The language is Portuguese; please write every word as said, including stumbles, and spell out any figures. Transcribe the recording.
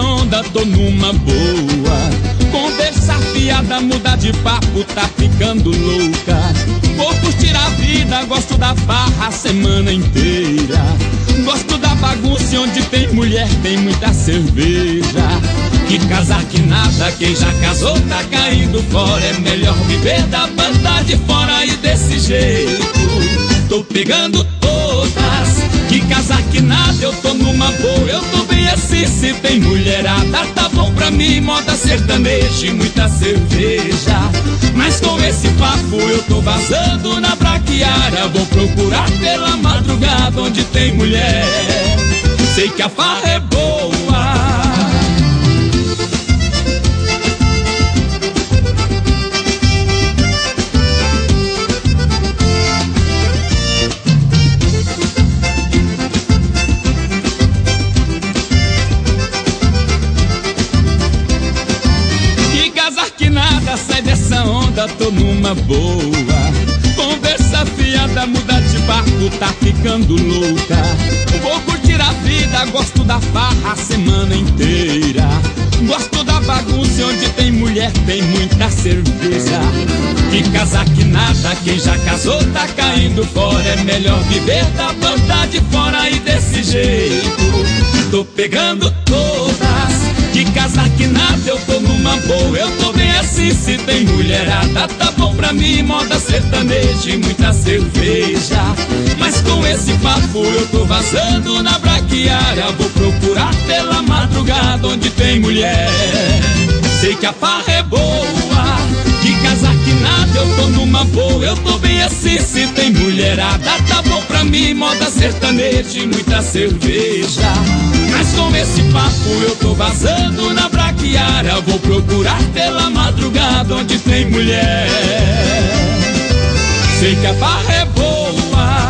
onda, tô numa boa. Conversa fiada, muda de papo, tá ficando louca. Vou curtir a vida, gosto da farra a semana inteira. Gosto da bagunça onde tem mulher, tem muita cerveja. Que casar que nada, quem já casou tá caindo fora. É melhor viver da banda de fora e desse jeito tô pegando todas. Que casar que nada, eu tô numa boa. Eu tô bem assim, se tem mulherada tá bom pra mim. Moda sertaneja e muita cerveja. Mas com esse papo eu tô vazando na braquiária. Vou procurar pela madrugada onde tem mulher. Sei que a farra é boa. Sai dessa onda, tô numa boa. Conversa fiada, muda de barco, tá ficando louca. Vou curtir a vida, gosto da farra a semana inteira. Gosto da bagunça onde tem mulher, tem muita cerveja. Que casar que nada, quem já casou tá caindo fora. É melhor viver da banda de fora e desse jeito tô pegando todas. Que casar que nada, eu tô numa boa. Eu tô bem assim, se tem mulherada tá bom pra mim. Moda sertaneja e muita cerveja. Mas com esse papo eu tô vazando na braquiária. Vou procurar pela madrugada onde tem mulher. Sei que a farra é boa. Que casar que nada, eu tô numa boa. Eu tô bem assim, se tem mulherada tá bom pra mim. Moda sertaneja e muita cerveja. Mas com esse papo eu tô vazando na braquiária. Vou procurar pela madrugada onde tem mulher. Sei que a farra é boa.